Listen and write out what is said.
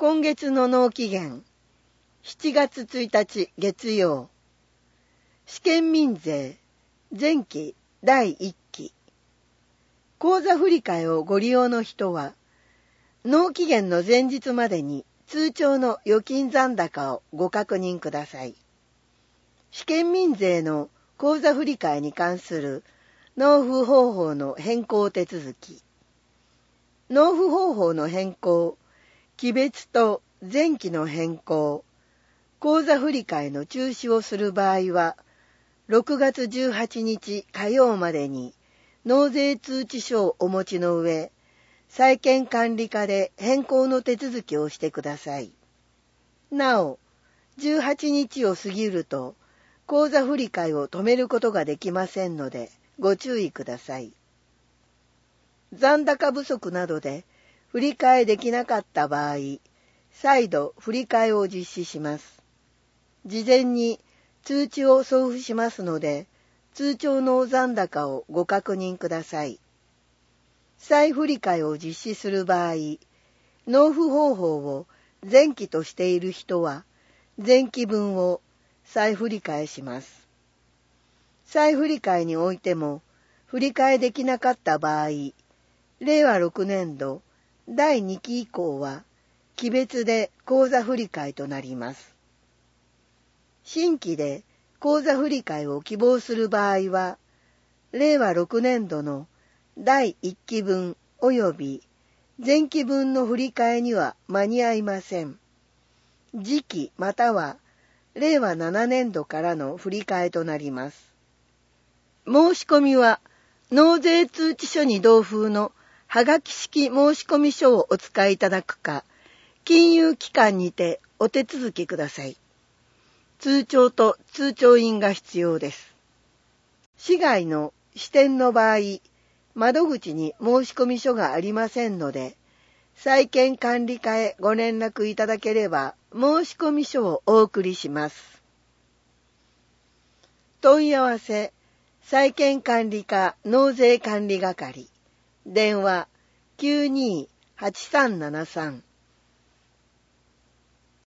今月の納期限、7月1日月曜。試験民税、前期第1期。口座振替をご利用の人は、納期限の前日までに通帳の預金残高をご確認ください。試験民税の口座振替に関する納付方法の変更手続き。納付方法の変更、期別と前期の変更、口座振替の中止をする場合は、6月18日火曜までに納税通知書をお持ちの上、債権管理課で変更の手続きをしてください。なお、18日を過ぎると、口座振替を止めることができませんので、ご注意ください。残高不足などで振り替えできなかった場合、再度振り替えを実施します。事前に通知を送付しますので、通帳の残高をご確認ください。再振り替えを実施する場合、納付方法を前期としている人は、前期分を再振り替えします。再振り替えにおいても、振り替えできなかった場合、令和6年度第2期以降は、期別で口座振り替えとなります。新規で口座振り替えを希望する場合は、令和6年度の第1期分及び前期分の振り替えには間に合いません。次期または令和7年度からの振り替えとなります。申し込みは納税通知書に同封のはがき式申込書をお使いいただくか、金融機関にてお手続きください。通帳と通帳印が必要です。市外の支店の場合、窓口に申込書がありませんので、債権管理課へご連絡いただければ申込書をお送りします。問い合わせ、債権管理課納税管理係、電話 92-8373